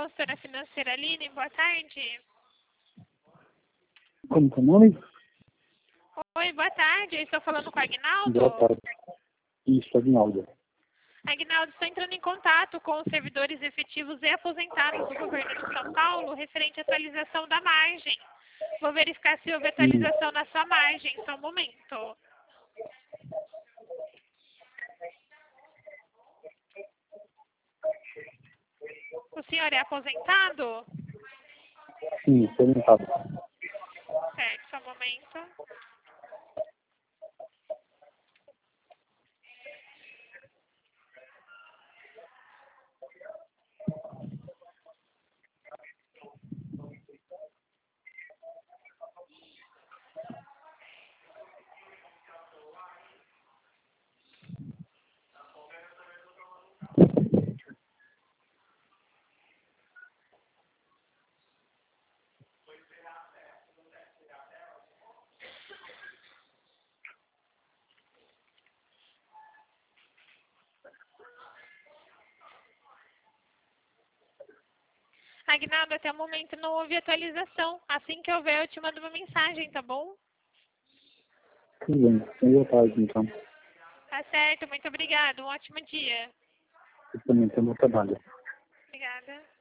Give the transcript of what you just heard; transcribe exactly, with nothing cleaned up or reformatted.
consultora financeira Aline, boa tarde. Como que é o nome? Oi, boa tarde. Eu estou falando com o Agnaldo. Boa tarde. Isso, Aguinaldo. Agnaldo, estou entrando em contato com os servidores efetivos e aposentados do governo de São Paulo referente à atualização da margem. Vou verificar se houve atualização hum. na sua margem. Só um momento. O senhor é aposentado? Sim, aposentado. Certo, só um momento. Agnaldo, até o momento não houve atualização. Assim que houver, eu te mando uma mensagem, tá bom? Tudo bem. Boa tarde, então. Tá certo, muito obrigada. Um ótimo dia. Eu também tenho meu trabalho. Obrigada.